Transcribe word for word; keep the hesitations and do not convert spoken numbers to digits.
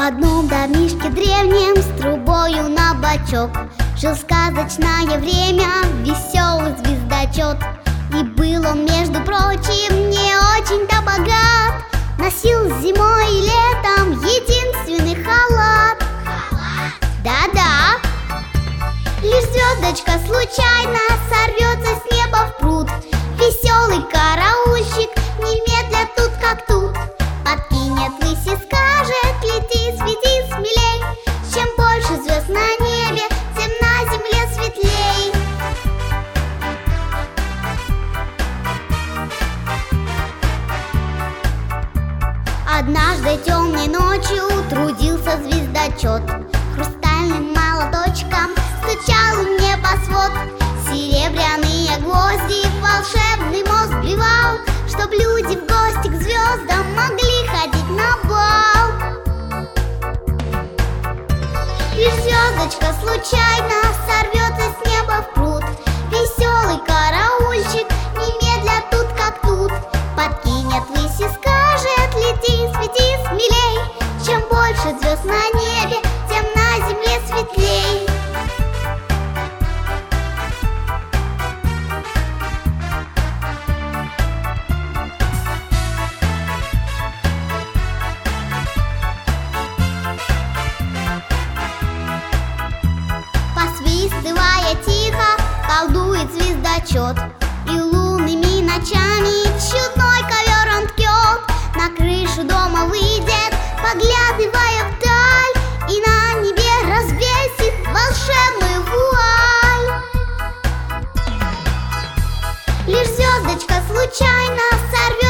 одном домишке древнем с трубою на бочок жил сказочное время веселый звездочет. И был он, между прочим, не очень-то богат, носил зимой и летом единственный халат. Да-да, лишь звездочка случайно сорвется с неба в пруд. Веселый караульщик немедля тут как тут подкинет высь и скажет: лети, свети смелей. Чем больше звезд на небе, тем на земле светлей. Однажды темной ночью трудился звездочет, хрустальным молоточком стучал в небосвод. Серебряные гвозди в волшебный мост вбивал, чтоб люди в гости к звездам могли ходить на бал. Лишь звездочка случайно сорвется с неба в пруд. Веселый караульщик немедля тут как тут подкинет высь и скажет: лети, свети смелей. Чем больше звезд на небе, тем на земле светлей. Посвистывая тихо, колдует звездочет, и лунными ночами чудной ковер он ткет. На крышу дома выйдет, поглядывая вдаль, и на небе развесит волшебную вуаль. Лишь звездочка случайно сорвет